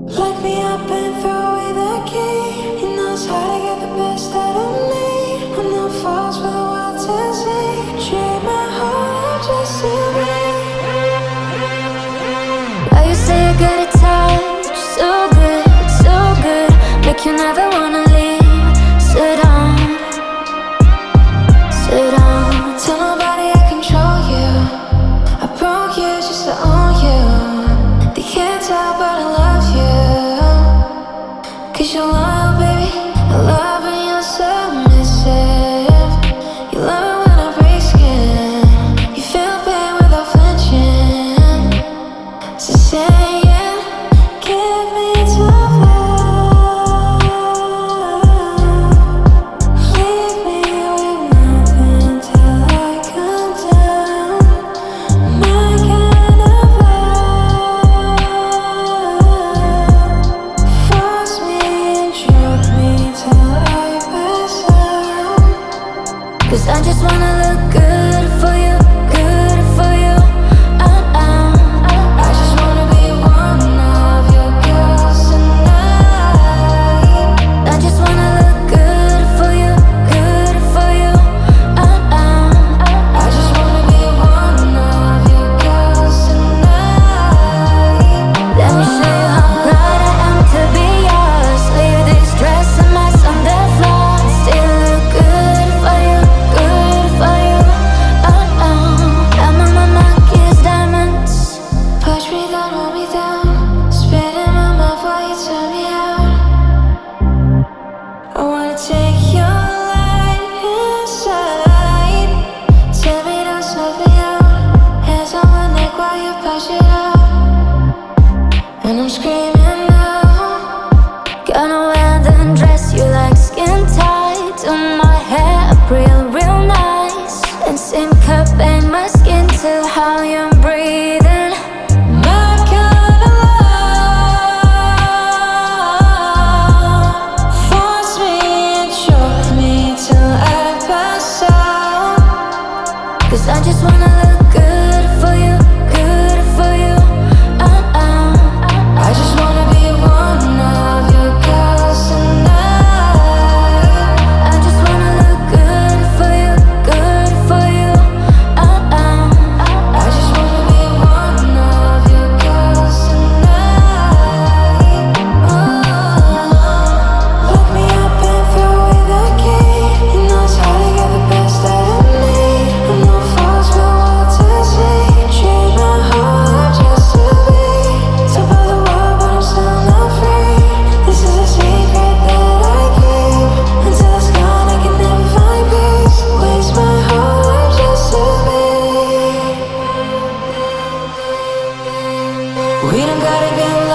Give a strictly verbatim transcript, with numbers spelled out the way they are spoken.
Lock me up and throw away the key. He knows how to get the best out of me. I'm no false for the world to see. Trade my heart just to be. Oh, you say you're good at touch, so good, so good. Make you never wanna leave. Sit down, sit down. Tell nobody I control you. I broke you just to own you. They can't tell but I love you. Cause you're loyal, baby. I love when you're submissive. You love it when I break skin. You feel pain without flinching. So say yeah, give me tough love. Leave me with nothing till I come down. My kind of love. Force me and choke me till I pass out. Cause I just wanna look good for you, good for you. Uh, uh. I just wanna be one of your girls tonight. I just wanna look good for you, good for you. Uh, uh. I just wanna be one of your girls tonight. Let me show you how proud I am to be yours. Leave this dress a mess on the floor. Still look good for you, good for you. Uh, uh. I'm on my Marcus diamonds. Push me down, hold me down. Spit in my mouth while you turn me out. I wanna take your light inside. Tear me down, snuff me out. Hands on my neck while you push it out. And I'm screaming now. Gonna wear the dress you like, skin tight. Do my hair up real, real nice. And sync up in my skin to how you're breathing. My kind of love. Force me and choke me till I pass out. Cause I just wanna look good for you, good for you. Uh, uh. I just wanna be one of your girls tonight. I just wanna look good for you, good for you. Uh, uh. I just wanna be one of your girls tonight. Oh, lock me up and throw away the key. He knows how to get the best out of me. I'm no false for the world to see. Trade my heart just to be top of the world, but I'm still not free. This is a secret that I keep. Until it's gone, I can never find peace. Waste my heart just to be. We don't gotta be